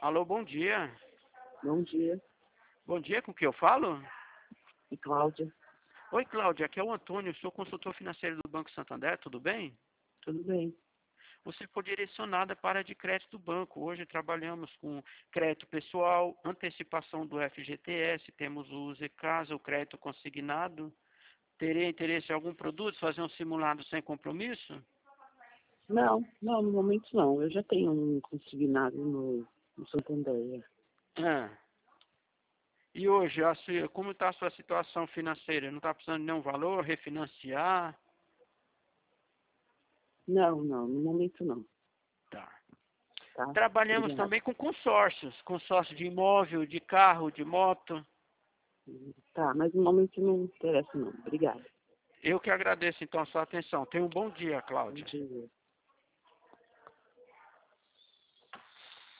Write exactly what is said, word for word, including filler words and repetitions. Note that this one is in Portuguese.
Alô, bom dia. Bom dia, Bom dia, com quem eu falo? e Cláudia, Oi, Cláudia, aqui é o Antônio, sou consultor financeiro do Banco Santander, tudo bem? tudo bem? Você foi direcionada para a área de crédito do banco. Hoje trabalhamos com crédito pessoal, antecipação do F G T S, temos o Use Casa, o crédito consignado. Teria interesse em algum produto, fazer um simulado sem compromisso? Não, não, no momento não. Eu já tenho um consignado no, no Santander. Ah. E hoje, a sua- como está a sua situação financeira? Não está precisando de nenhum valor, refinanciar? Não, não, no momento não. Tá. Tá? Trabalhamos Obrigada. também com consórcios, consórcio de imóvel, de carro, de moto. Tá, mas no momento não interessa não. Obrigada. Eu que agradeço então a sua atenção. Tenha um bom dia, Bom Cláudia. dia.